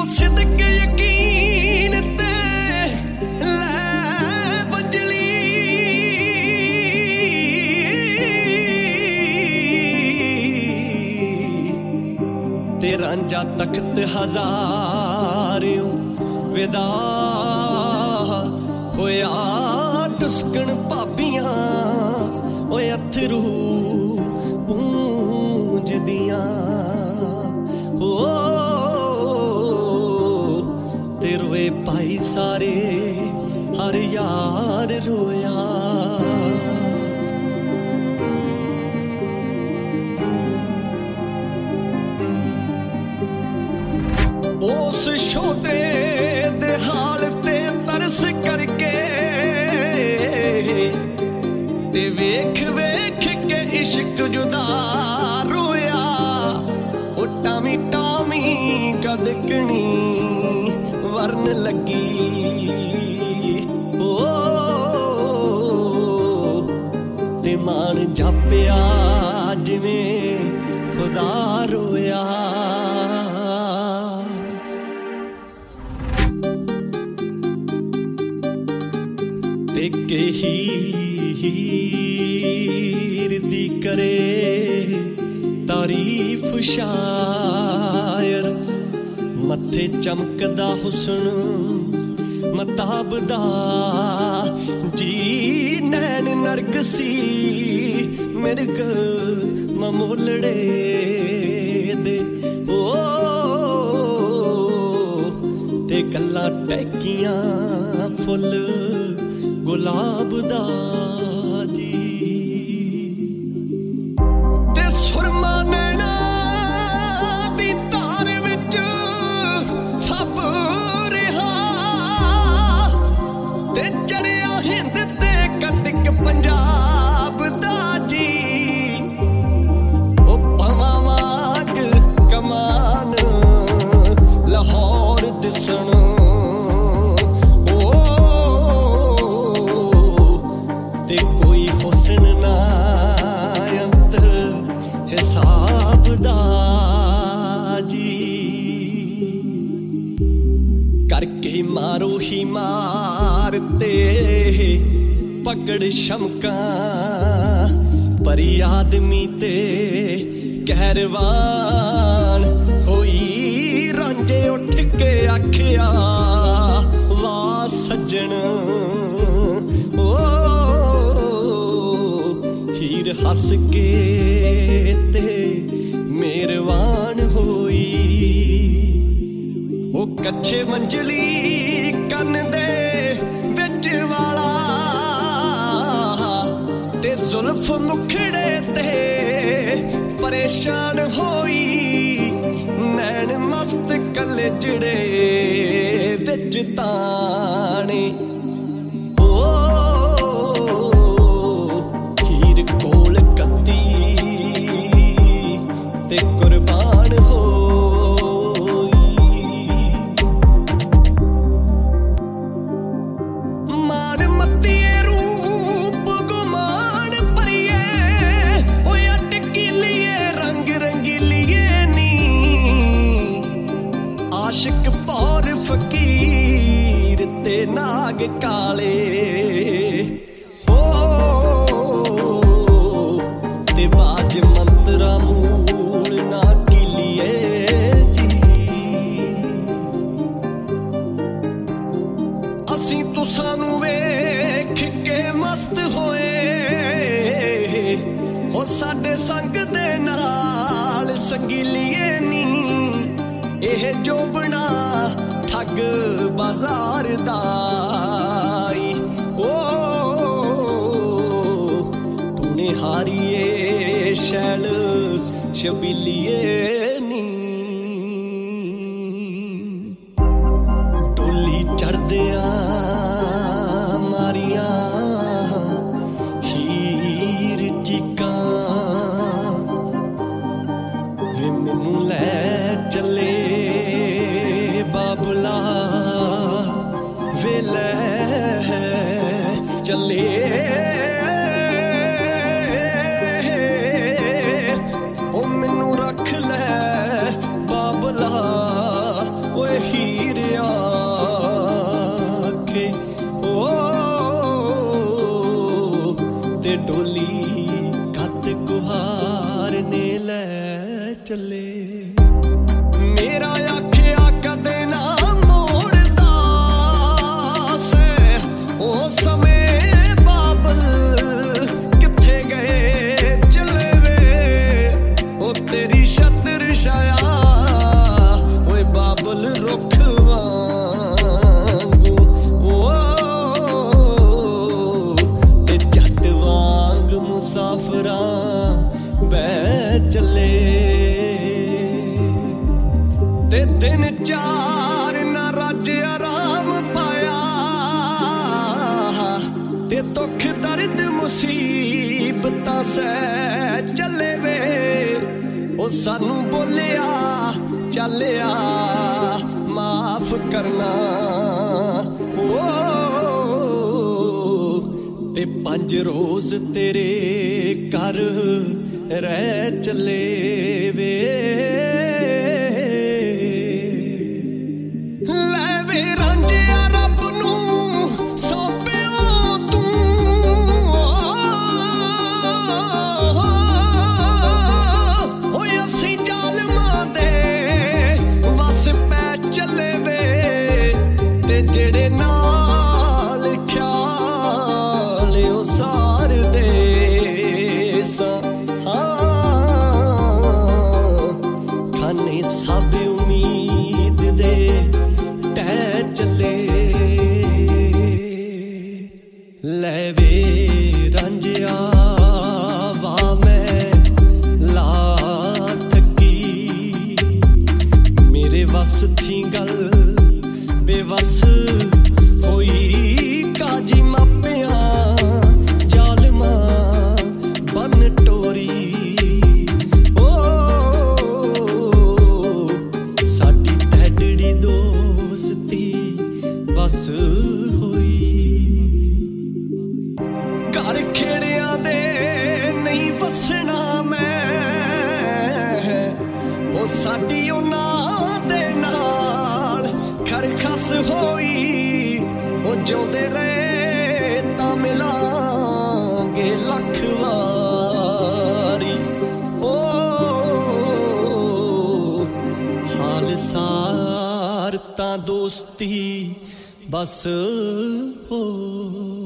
सिदक यकीन ते लै बंजली ते रांझा तख्त हजारियों विदा होया दुस्कन भाबियां ओए अथरू पूंजदियां ओ ते रोए भाई सारे हर यार रोया उस शोदे दे हाल ते तरस करके ते वेख वेख के इश्क जुदा रोया ओ टामी टामी कदकनी वरन लगी ओ ते मान जापिया जिवें खुदा रोया के हीर दी करे तारीफ शायर मथे चमकदा हुस्न मताबदा जी नैन नरगसी मिर्ग ममोलड़े दे ओ ते गल्लां टैकियां फुल गुलाब दा जी ते सुरमा नैना दी तार विच फब रिहा ते चढ़िया हिंद ते कटक पंजाब दा जी ओ भवां वाग कमान लाहौर दिसण कोई हुस्न ना अंत हिसाब दा जी करके मारो ही मारते पकड़ शमका परी आदमी ते कहरवान होई रांझे उठ के आखिया वाह सज्जन हीर हस के ते मेहरबान होई ओ कच्चे मंजली कन दे बिच वाला ते जुल्फ मुखड़े ते परेशान होई नैन मस्त कले जड़े बिच ताने ते कुर्बान होई मान मत्तिए रूप गुमान परिए ओ अटकी लिए रंग रंगीलिए नी आशिक पौर फकीर ते नाग काले हो ते बाज मंतरा ਅਸੀਂ ਤੁਸਾਂ ਨੂੰ ਵੇਖ ਕੇ ਮਸਤ ਹੋਏ ਹੋ ਸਾਡੇ ਸੰਗ ਦੇ ਨਾਲ ਸੰਗੀਲੀਏ ਨੀ ਇਹ ਜੋ ਬਣਾ ਠੱਗ ਬਾਜ਼ਾਰ ਦਾ ਓ ਤੂਨੇ ਹਾਰੀਏ ਸ਼ੈਲ ਸ਼ਬੀਲੀਏ ਨੀ चढ़दिया मारिया हीर चीका वे मैनू लै चले बाबला वे लै चले ओ मैनू रख लै ते डोली कत गुहार ने लै चले। मेरा आखिया कदे ना मोड़दा से ओ समय बाबल किथे गए चले वे ओ तेरी छतर छाया ओए बाबल रुख वांगू ओ ते जट वांग मुसाफरा बह चले। ते दिन चार ना रज आराम पाया ते दुख दर्द मुसीबतां सह चले वे ओ सानू बोलिया चलिया माफ करना ओ ते 5 रोज तेरे घर रह चले वे। जेड़े नाल ख्याल ओ सार दे खाने सब उम्मीद दे तै चले। लै वे रांझिया वा मैं ला थकी मेरे वस थी गल बेवस होई काजी मापिया जालमा बन टोरी ओ साडी तैडड़ी दोस्ती बस होई। घर खेड़िया दे नहीं वसना मैं ओ साडी उन्हां दे नाल खस होई ओ जिउंदे रहे तां मिलांगे लख वारी ओ हाल सार तां दोस्ती बस हो।